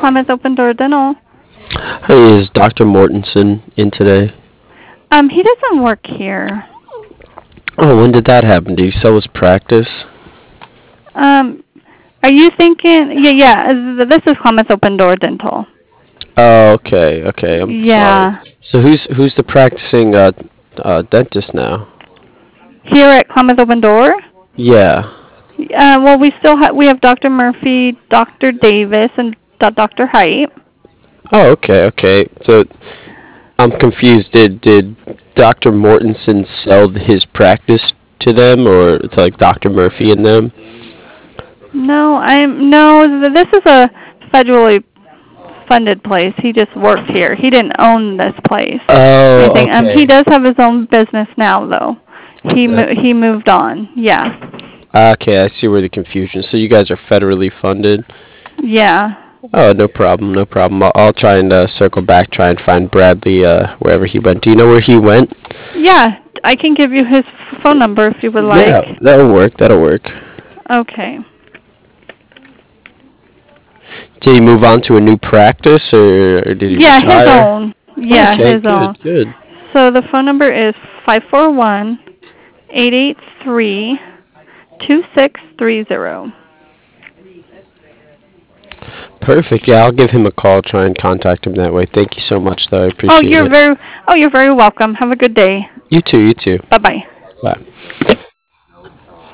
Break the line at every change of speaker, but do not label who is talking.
Clemens Open Door Dental.
Hey, is Dr. Mortensen in today?
He doesn't work here.
Oh, when did that happen? Did he sell his practice?
Um, are you thinking? Yeah, yeah. This is Clemens Open Door Dental.
Oh, okay, okay. I'm sorry.
Yeah.
So who's the practicing dentist now?
Here at Clemens Open Door.
Yeah.
Well, we have Dr. Murphy, Dr. Davis, and Dr. Height.
Oh, okay, okay. So I'm confused. Did Dr. Mortensen sell his practice to them, or to like Dr. Murphy and them?
No, no. This is a federally funded place. He just worked here. He didn't own this place.
Oh,
Anything. He
okay.
does have his own business now, though.
Uh,
He moved on. Yeah,
Okay, I see where the confusion. So you guys are federally funded.
yeah,
Oh, no problem, no problem. I'll try and circle back, try and find Bradley wherever he went. Do you know where he went?
yeah. I can give you his phone number if you would like.
Yeah, that'll work. That'll work.
Okay.
Did he move on to a new practice, or did he
Yeah, his
retire?
own. Yeah,
Okay,
his own.
good, good.
So the phone number is 541-883-2630.
Perfect. Yeah, I'll give him a call. Try and contact him that way. Thank you so much, though. I
Oh,
appreciate it.
you're very welcome. Have a good day.
You too. You too.
Bye bye.
Bye.